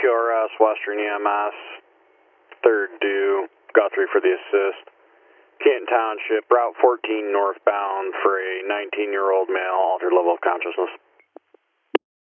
QRS, Western EMS, third due, Guthrie for the assist. Canton Township, Route 14 northbound for a 19-year-old male, altered level of consciousness.